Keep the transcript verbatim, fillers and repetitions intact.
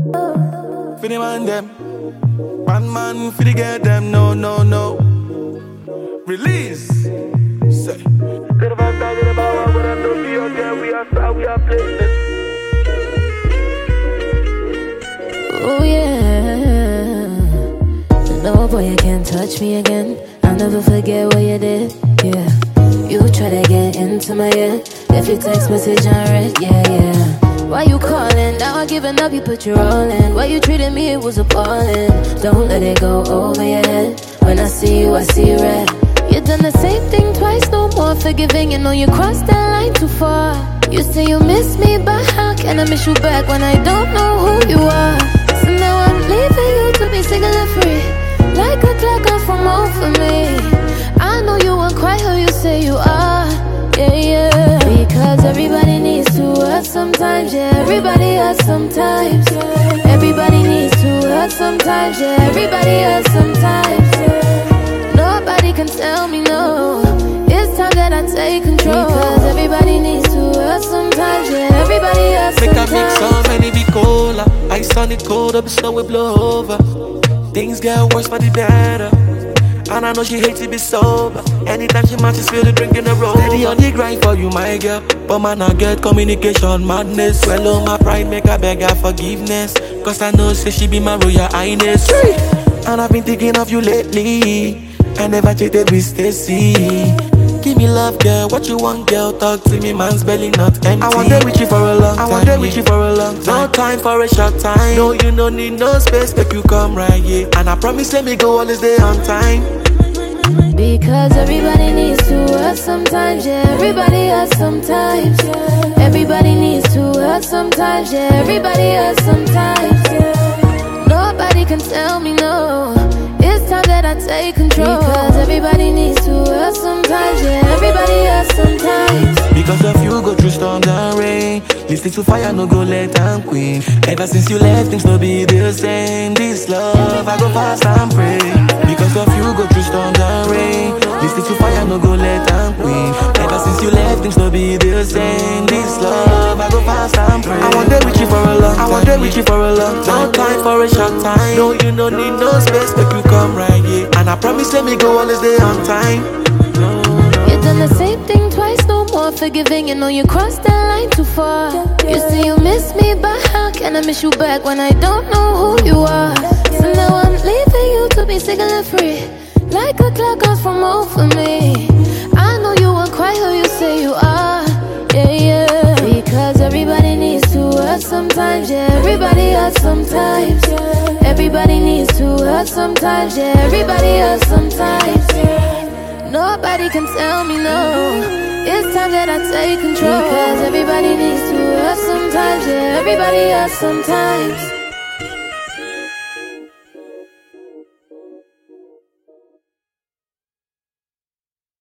For the man them, one man for the get them, no, no, no. Release. Say. Oh yeah. No boy, you can't touch me again. I'll never forget what you did. Yeah. You try to get into my head. If your text message unread, yeah, yeah. Why you calling? Now I giving up, you put your all in. Why you treating me, it was appalling. Don't let it go over your head. When I see you, I see red. You done the same thing twice, no more forgiving. You know you crossed that line too far. You say you miss me, but how can I miss you back when I don't know who you are? So now I'm leaving you to be single and free. Like a clock off from home for me. I know you won't quite who you say you are. Yeah, yeah. Because everybody needs to hurt sometimes. Yeah, everybody hurts sometimes. Everybody needs to hurt sometimes. Yeah, everybody hurts sometimes. Nobody can tell me no. It's time that I take control. Because everybody needs to hurt sometimes. Yeah, everybody hurts sometimes. Make I mix so many be cola. Ice on it cold up, snow will blow over. Things get worse for the better. And I know she hates to be sober. Anytime she matches, feel the drink in the road. Steady on the grind for you, my girl. But man, I get communication madness. Swallow my pride, make her beg her forgiveness. Cause I know, say she be my royal highness. And I've been thinking of you lately. I never cheated with Stacy. Give me love, girl, what you want, girl? Talk to me, man's belly not empty. I want there with you for a long time. I want there with you for a long time. No time for a short time. No, you don't need no space, make you come right here. And I promise, let me go always day on time. Because everybody needs to hurt sometimes. Yeah, everybody hurts sometimes. Everybody needs to hurt sometimes. Yeah, everybody hurts sometimes. Nobody can tell me no. It's time that I take control. Because everybody needs to hurt sometimes. Yeah, everybody hurts sometimes. Because of you go through storms and rain. Listen to fire, no go let them queen. Ever since you left, things no be the same. This love, I go fast and pray. Because of you go through storms and rain. Listen to fire, no go let them queen. Ever since you left, things no be the same. This love, I go fast and pray. I want there with you for a long time. I want there with you for a long time. No time for a short time. No, you don't need no space, make you come right here. And I promise, let me go always day on time. You done the same thing twice, no more forgiving. You know you crossed that line too far. You say you miss me, but how can I miss you back when I don't know who you are? So now I'm leaving you to be single and free. Like a clock goes from home for me. I know you weren't quite who you say you are. Yeah, yeah. Because everybody needs to hurt sometimes. Yeah, everybody hurts sometimes. Everybody needs to hurt sometimes. Yeah, everybody hurts sometimes. Nobody can tell me no. It's time that I take control. Because everybody needs to hurt sometimes. Yeah, everybody hurts sometimes.